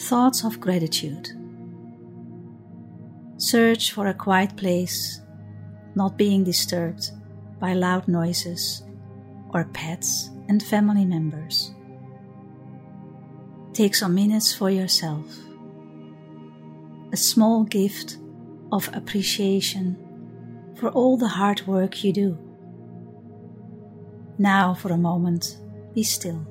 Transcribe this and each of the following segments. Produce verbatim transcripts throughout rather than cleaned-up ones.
thoughts of gratitude. Search for a quiet place, not being disturbed by loud noises or pets and family members. Take some minutes for yourself. A small gift of appreciation for all the hard work you do. Now for a moment, be still.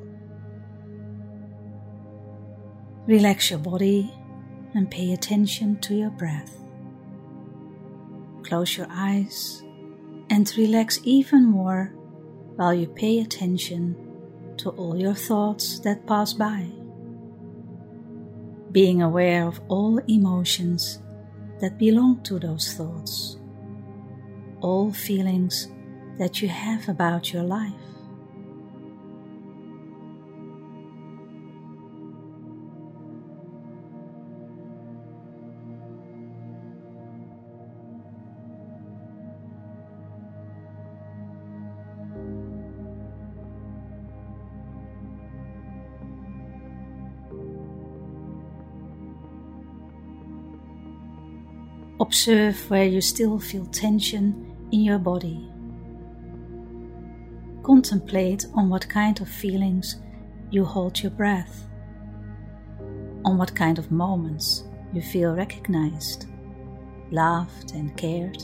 Relax your body and pay attention to your breath. Close your eyes and relax even more while you pay attention to all your thoughts that pass by. Being aware of all emotions that belong to those thoughts, all feelings that you have about your life. Observe where you still feel tension in your body. Contemplate on what kind of feelings you hold your breath, on what kind of moments you feel recognized, loved and cared.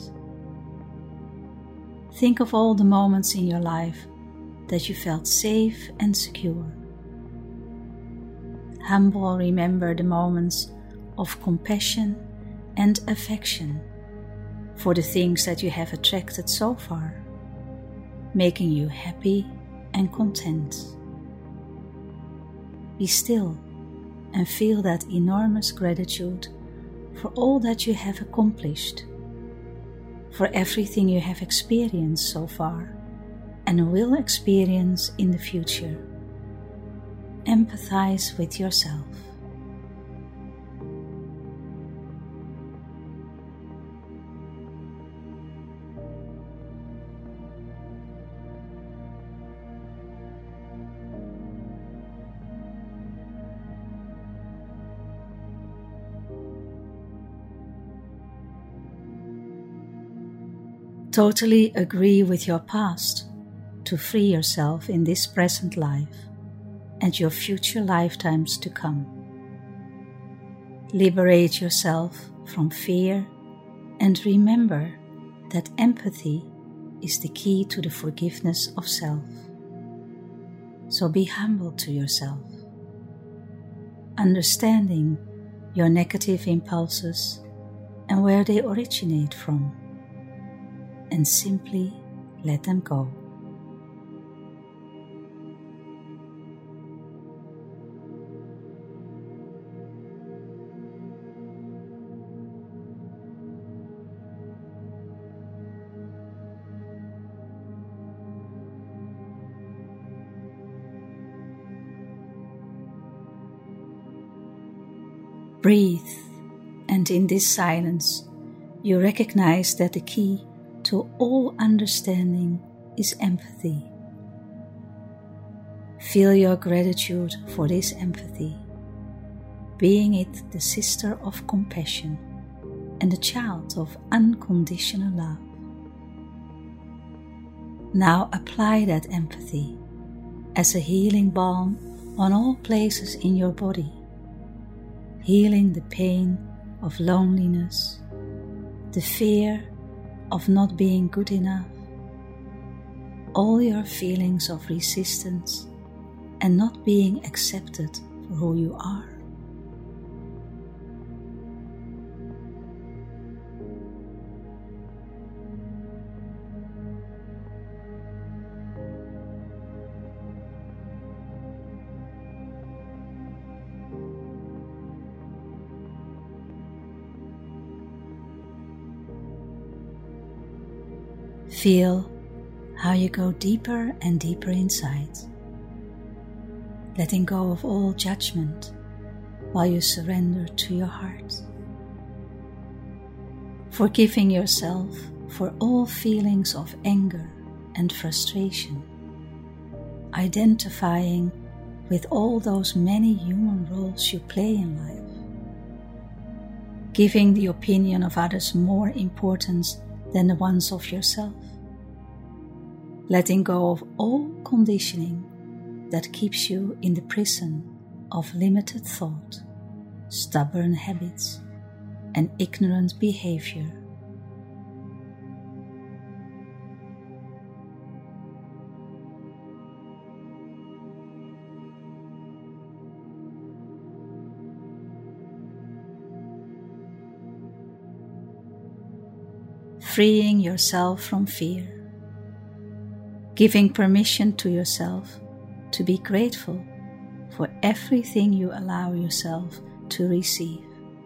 Think of all the moments in your life that you felt safe and secure. Humble, remember the moments of compassion and affection for the things that you have attracted so far, making you happy and content. Be still and feel that enormous gratitude for all that you have accomplished, for everything you have experienced so far and will experience in the future. Empathize with yourself. Totally agree with your past to free yourself in this present life and your future lifetimes to come. Liberate yourself from fear and remember that empathy is the key to the forgiveness of self. So be humble to yourself, understanding your negative impulses and where they originate from, and simply let them go. Breathe, and in this silence you recognize that the key to all understanding is empathy. Feel your gratitude for this empathy, being it the sister of compassion and the child of unconditional love. Now apply that empathy as a healing balm on all places in your body, healing the pain of loneliness, the fear of not being good enough, all your feelings of resistance and not being accepted for who you are. Feel how you go deeper and deeper inside, letting go of all judgment while you surrender to your heart. Forgiving yourself for all feelings of anger and frustration, identifying with all those many human roles you play in life. giving the opinion of others more importance than the ones of yourself, letting go of all conditioning that keeps you in the prison of limited thought, stubborn habits, and ignorant behavior. Freeing yourself from fear, giving permission to yourself to be grateful for everything you allow yourself to receive.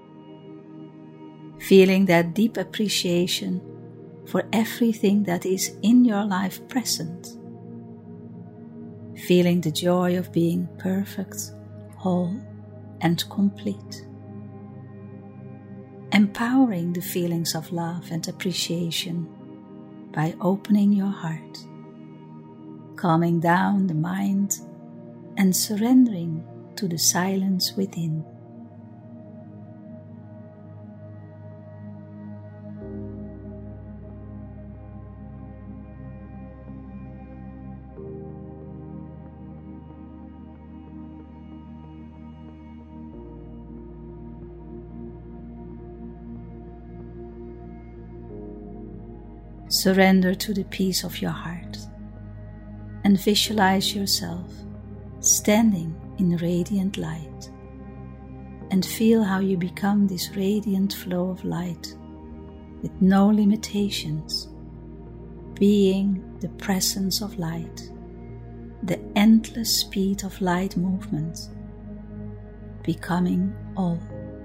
Feeling that deep appreciation for everything that is in your life present. Feeling the joy of being perfect, whole, and complete. Empowering the feelings of love and appreciation by opening your heart, calming down the mind, and surrendering to the silence within. Surrender to the peace of your heart and visualize yourself standing in radiant light, and feel how you become this radiant flow of light with no limitations, being the presence of light, the endless speed of light movement, becoming all.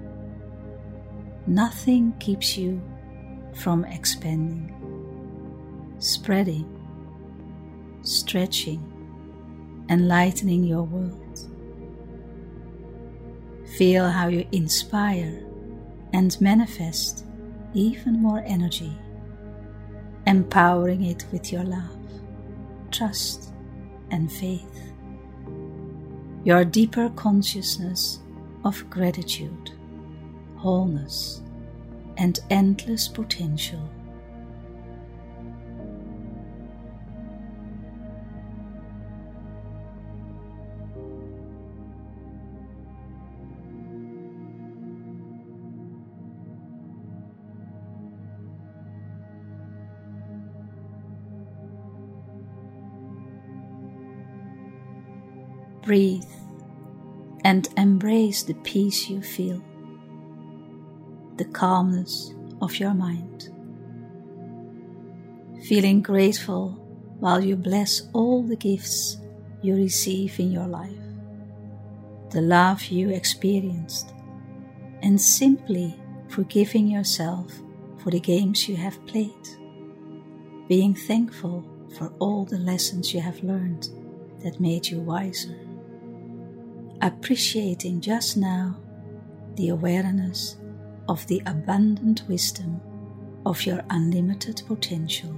Nothing keeps you from expanding, spreading, stretching, and lightening your world. Feel how you inspire and manifest even more energy, empowering it with your love, trust, and faith. Your deeper consciousness of gratitude, wholeness, and endless potential. Breathe and embrace the peace you feel, the calmness of your mind. Feeling grateful while you bless all the gifts you receive in your life, the love you experienced, and simply forgiving yourself for the games you have played, being thankful for all the lessons you have learned that made you wiser. Appreciating just now the awareness of the abundant wisdom of your unlimited potential.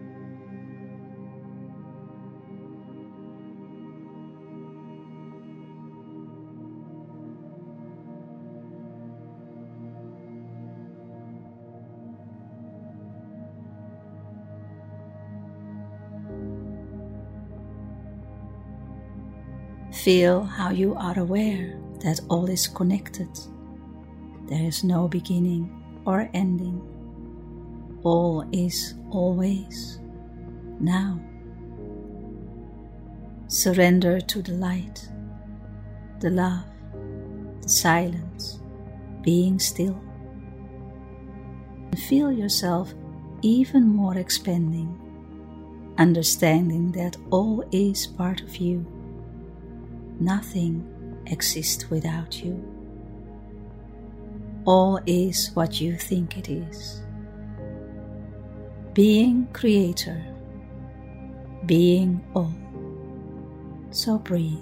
Feel how you are aware that all is connected. There is no beginning or ending. All is always now. Surrender to the light, the love, the silence, being still. And feel yourself even more expanding, understanding that all is part of you. Nothing exists without you. All is what you think it is. Being creator, being all. So breathe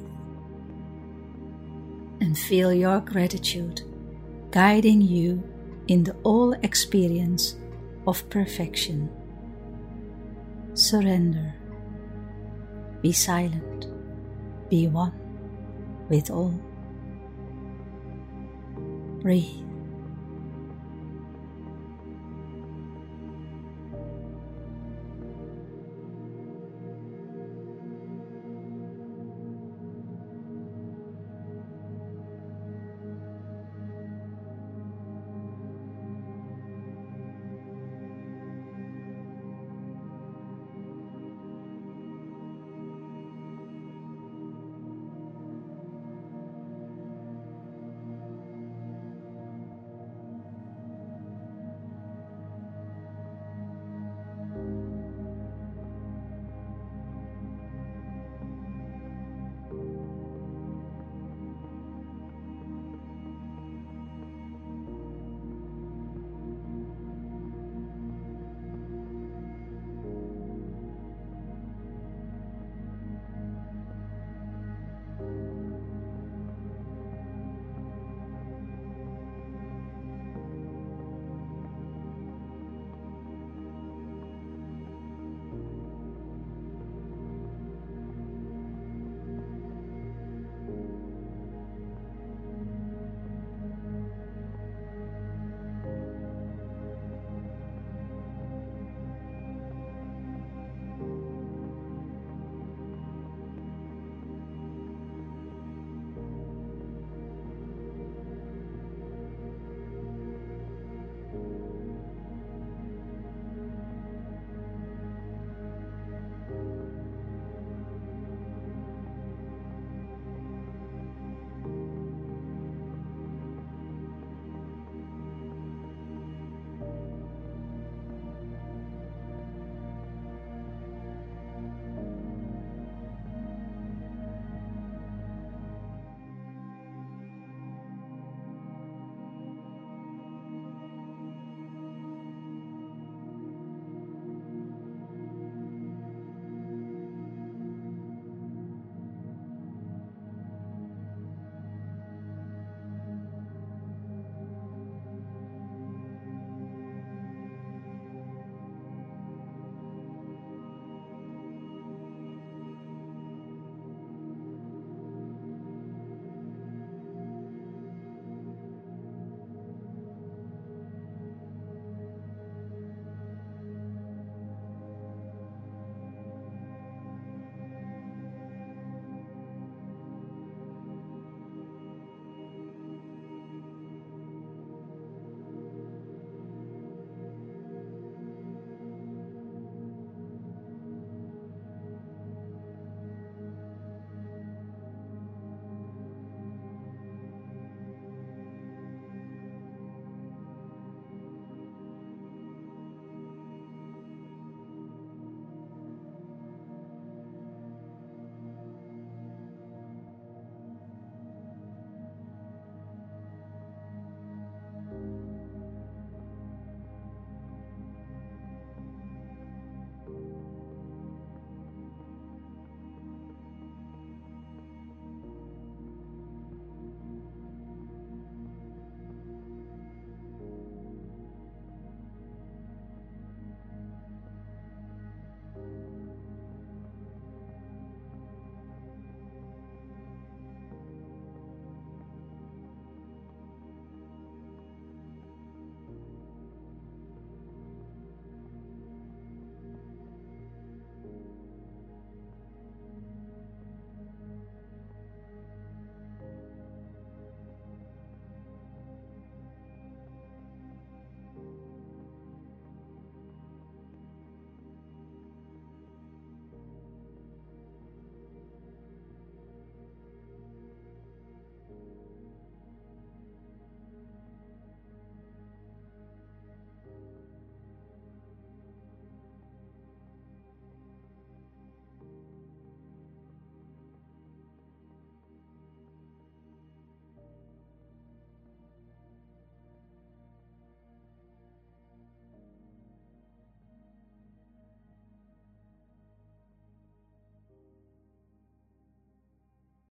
and feel your gratitude guiding you in the all experience of perfection. Surrender. Be silent. Be one with all. Breathe.